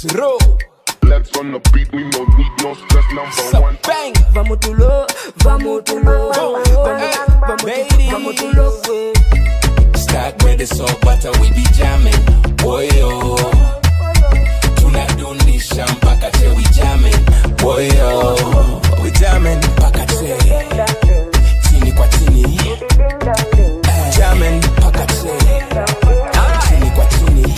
Roll. Let's on the beat, we no need no stress, number one. Bang. Vamos to low, vamos to low, vamos to low. Start with the soul butter, we be jamming. Boy, oh. Tunadunisha mpaka che we jamming. Boy, oh. We jamming mpaka che. Chini kwa chini. Jamming mpaka che. Chini kwa chini.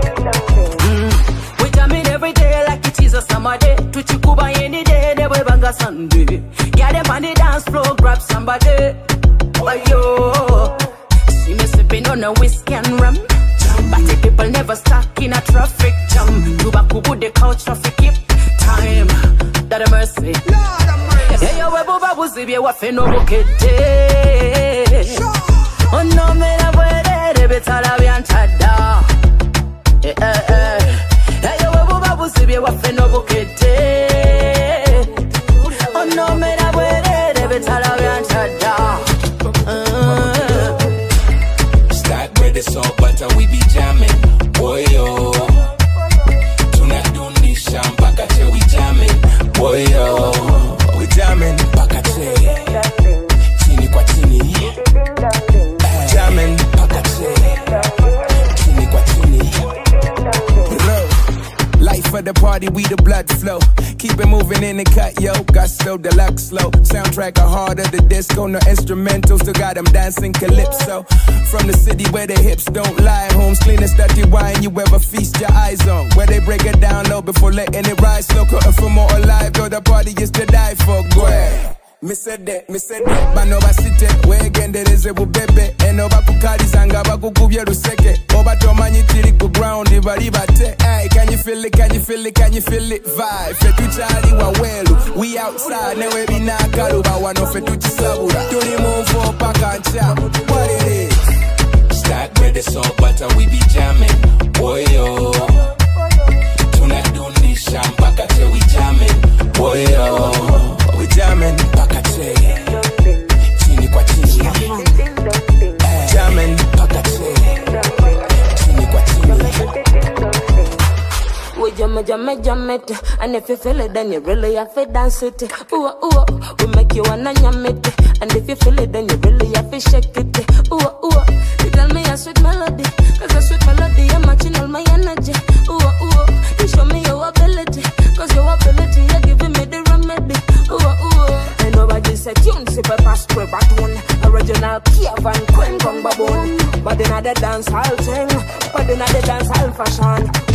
We jamming every day like it is a summer day. Tuchikuba any day, never banga Sunday. Yeah, them on the dance floor, grab somebody. Oh, yo. See me sipping on a whiskey and rum. But the people never stuck in a traffic jam. Tobacco put the couch traffic keep time. That a mercy. Yeah, yo, we buba buzibi wa feno bukete. Oh no, me la puede de betala bianchada. Yeah, yo, we buba buzibi wa feno bukete. Oh no, me la puede de betala bianchada. Start with the soul butter, we be jamming. Boy, oh. Tunadunisha mpaka che we jamming. Boy, oh. We jamming mpaka che. Chini kwa chini. Jamming mpaka che. Chini kwa chini. Life for the party, we the blood flow. Keep it moving in the cut, yo. Gusto, deluxe slow. Soundtrack a harder, the disco, no instrumentals. Still got them dancing calypso. From the city where the hips don't lie. Homes clean and dirty wine you ever feast your eyes on. Where they break it down low before letting it rise slow. Cutting for more alive, though the party is to die for. Go ahead. Me said that, bano basite, we gende rezebu bebe. Eno bakukali zanga bakukubye ruseke. Oba tomanyi tiri ku ground, ibali bate. Ay, can you feel it, can you feel it, can you feel it? Vibe, fetuchali wawelu. We outside, newe binakalu. Bawano fetuchisabura. Tuni move for pakancha. What it is? Start with the soul butter, we be jamming. Boy, oh. Tunadunisha mpaka che we jamming. Boy, oh. We jamming mpaka che. Chini kwa chini. Jamming mpaka che. Chini kwa chini. We jam it, and if you feel it, then you really have to dance it. Ooh, ooh, we make you wanna yam it, and if you feel it, then you really have to shake it. Ooh, ooh, you tell me a sweet melody, cause a sweet melody, I'm matching all my energy. Ooh, ooh, you show me your ability, cause your ability, you're giving me the remedy. Ooh, ooh, and nobody said tune, super fast, spray back one. Original Kiev and Queen Gong Baboon. But then I the dance hall thing, but then I the dance hall fashion.